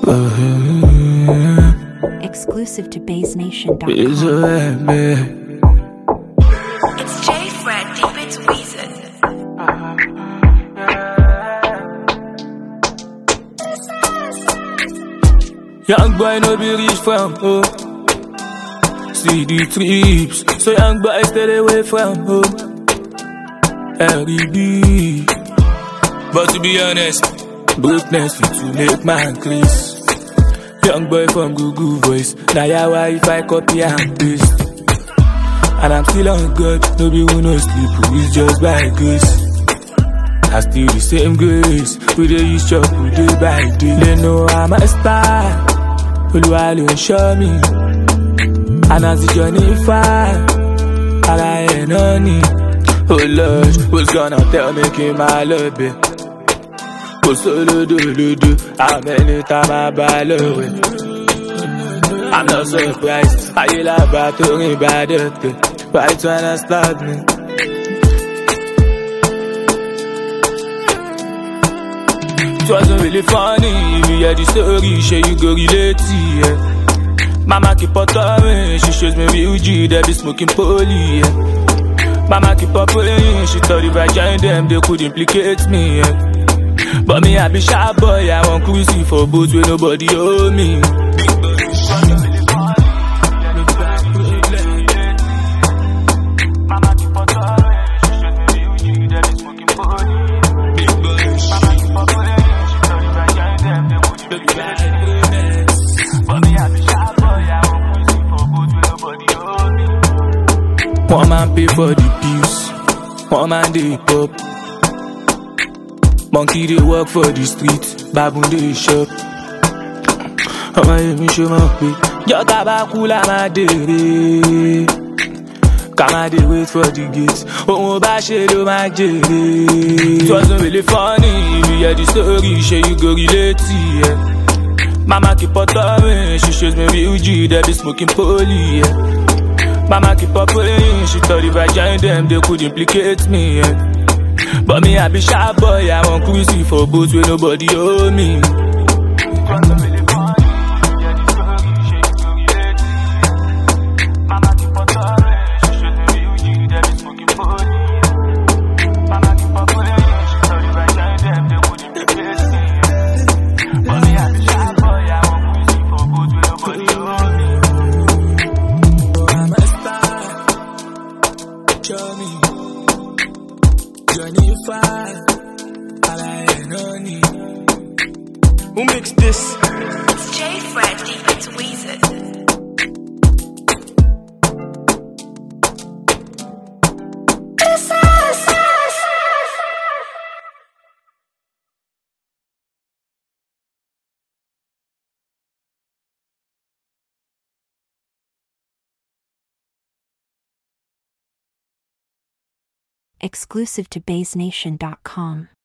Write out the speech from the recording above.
Exclusive to BaseNation.com. It's J Fred, deep into Weezer. Young boy no be rich from home. See the trips, so young boy stay away from home. R.E.B. But to be honest, brokenness fit to make man craze. Young boy from Google Voice, now ya wife I copy and paste. And I'm still on God, no be who no sleep, who is just by grace. I still the same grace, we dey use chop, we dey by day. They know I'm a star, Oluwa ló ń show me. And as the journey far, ara ẹ̀ náà ni. Oh Lord, who's gonna tell me keep my love it? Go solo do, how many times I buy love it? I'm not surprised, I hear about talking about it. Right when I start me. It wasn't really funny, if you hear the story, sure you go relate to it. Mama keep on talking, she shows me real G, they be smoking poly, yeah. Mama keep on praying, she thought if I joined them, they could implicate me, yeah. But me, I be sharp boy, I want cruising for boats where nobody owe me. One man pay for the pills, one man dey pop. Monkey dey work for the street, baboon dey shop. Ọmọ èmi ṣe mọ̀ pé jọ́ta bá kú la máa dèrè. Ká máa dey wait for the gate, òun bá ṣe ló máa jèrè. It wasn't really funny, if you hear the story, ṣé you go relate to it? Mama keep on talking, she shows me real G, they be smoking poly, yeah. Mama keep on praying, she thought if I joined them, they could implicate me, yeah. But me, I be sharp boy, I want cruising for boats where nobody owe me. Who makes this? It's J Fred, deep into Weezer. Exclusive to BaseNation.com.